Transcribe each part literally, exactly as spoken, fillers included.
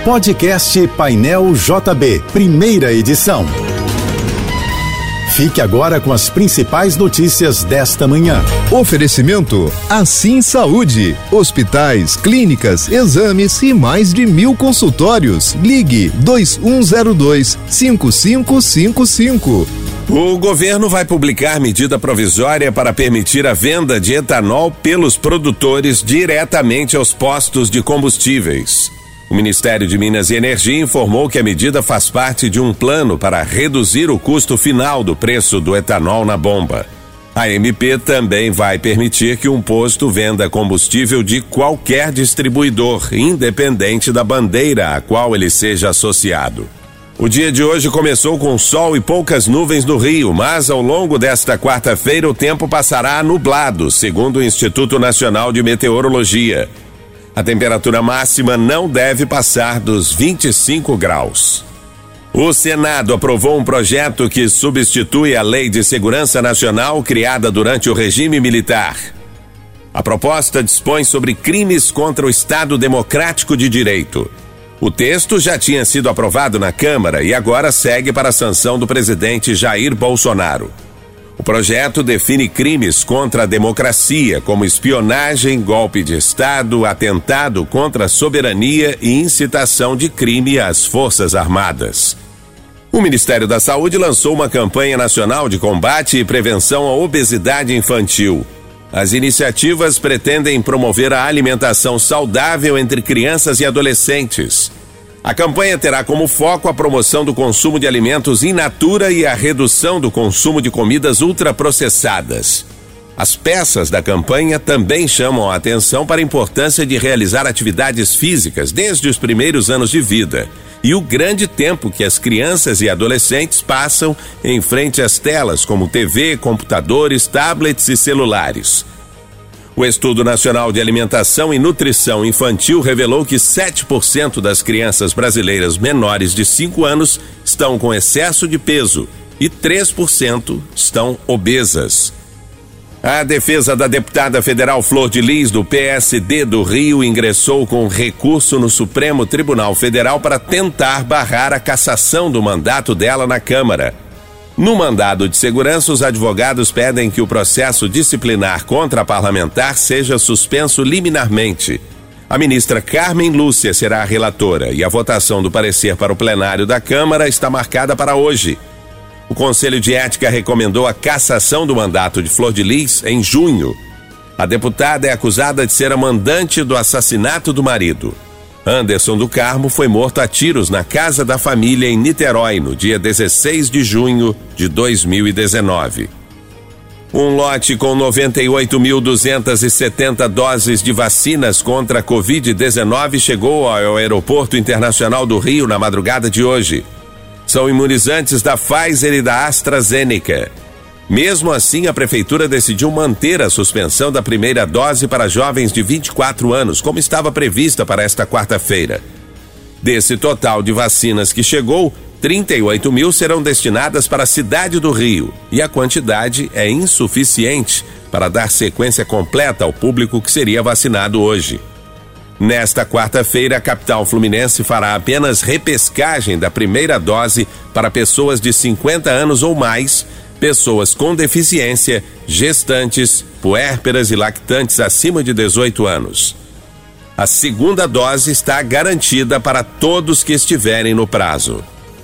Podcast Painel J B, primeira edição. Fique agora com as principais notícias desta manhã. Oferecimento Assim Saúde, hospitais, clínicas, exames e mais de mil consultórios. Ligue dois um zero dois, cinco cinco cinco cinco. O governo vai publicar medida provisória para permitir a venda de etanol pelos produtores diretamente aos postos de combustíveis. O Ministério de Minas e Energia informou que a medida faz parte de um plano para reduzir o custo final do preço do etanol na bomba. A M P também vai permitir que um posto venda combustível de qualquer distribuidor, independente da bandeira a qual ele seja associado. O dia de hoje começou com sol e poucas nuvens no Rio, mas ao longo desta quarta-feira o tempo passará nublado, segundo o Instituto Nacional de Meteorologia. A temperatura máxima não deve passar dos vinte e cinco graus. O Senado aprovou um projeto que substitui a Lei de Segurança Nacional criada durante o regime militar. A proposta dispõe sobre crimes contra o Estado Democrático de Direito. O texto já tinha sido aprovado na Câmara e agora segue para a sanção do presidente Jair Bolsonaro. O projeto define crimes contra a democracia, como espionagem, golpe de Estado, atentado contra a soberania e incitação de crime às Forças Armadas. O Ministério da Saúde lançou uma campanha nacional de combate e prevenção à obesidade infantil. As iniciativas pretendem promover a alimentação saudável entre crianças e adolescentes. A campanha terá como foco a promoção do consumo de alimentos in natura e a redução do consumo de comidas ultraprocessadas. As peças da campanha também chamam a atenção para a importância de realizar atividades físicas desde os primeiros anos de vida e o grande tempo que as crianças e adolescentes passam em frente às telas como T V, computadores, tablets e celulares. O Estudo Nacional de Alimentação e Nutrição Infantil revelou que sete por cento das crianças brasileiras menores de cinco anos estão com excesso de peso e três por cento estão obesas. A defesa da deputada federal Flor de Lis, do P S D do Rio, ingressou com recurso no Supremo Tribunal Federal para tentar barrar a cassação do mandato dela na Câmara. No mandado de segurança, os advogados pedem que o processo disciplinar contra a parlamentar seja suspenso liminarmente. A ministra Carmen Lúcia será a relatora e a votação do parecer para o plenário da Câmara está marcada para hoje. O Conselho de Ética recomendou a cassação do mandato de Flor de Lis em junho. A deputada é acusada de ser a mandante do assassinato do marido. Anderson do Carmo foi morto a tiros na casa da família em Niterói, no dia dezesseis de junho de dois mil e dezenove. Um lote com noventa e oito mil duzentas e setenta doses de vacinas contra a covid dezenove chegou ao Aeroporto Internacional do Rio na madrugada de hoje. São imunizantes da Pfizer e da AstraZeneca. Mesmo assim, a Prefeitura decidiu manter a suspensão da primeira dose para jovens de vinte e quatro anos, como estava prevista para esta quarta-feira. Desse total de vacinas que chegou, trinta e oito mil serão destinadas para a cidade do Rio, e a quantidade é insuficiente para dar sequência completa ao público que seria vacinado hoje. Nesta quarta-feira, a capital fluminense fará apenas repescagem da primeira dose para pessoas de cinquenta anos ou mais, pessoas com deficiência, gestantes, puérperas e lactantes acima de dezoito anos. A segunda dose está garantida para todos que estiverem no prazo.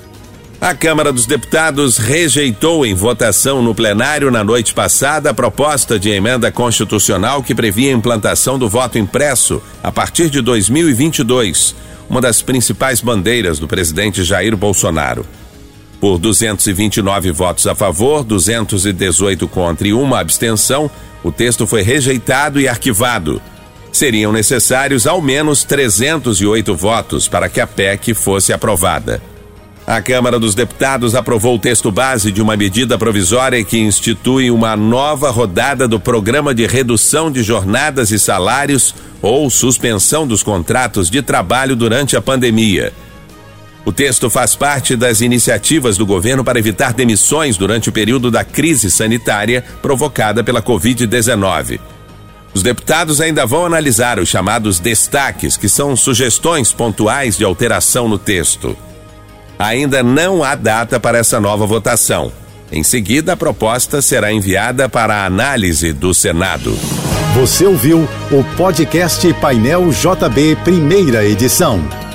A Câmara dos Deputados rejeitou em votação no plenário na noite passada a proposta de emenda constitucional que previa a implantação do voto impresso a partir de dois mil e vinte e dois, uma das principais bandeiras do presidente Jair Bolsonaro. Por duzentos e vinte e nove votos a favor, duzentos e dezoito contra e uma abstenção, o texto foi rejeitado e arquivado. Seriam necessários ao menos trezentos e oito votos para que a P E C fosse aprovada. A Câmara dos Deputados aprovou o texto base de uma medida provisória que institui uma nova rodada do Programa de Redução de Jornadas e Salários ou suspensão dos contratos de trabalho durante a pandemia. O texto faz parte das iniciativas do governo para evitar demissões durante o período da crise sanitária provocada pela covid dezenove. Os deputados ainda vão analisar os chamados destaques, que são sugestões pontuais de alteração no texto. Ainda não há data para essa nova votação. Em seguida, a proposta será enviada para a análise do Senado. Você ouviu o podcast Painel J B, primeira edição.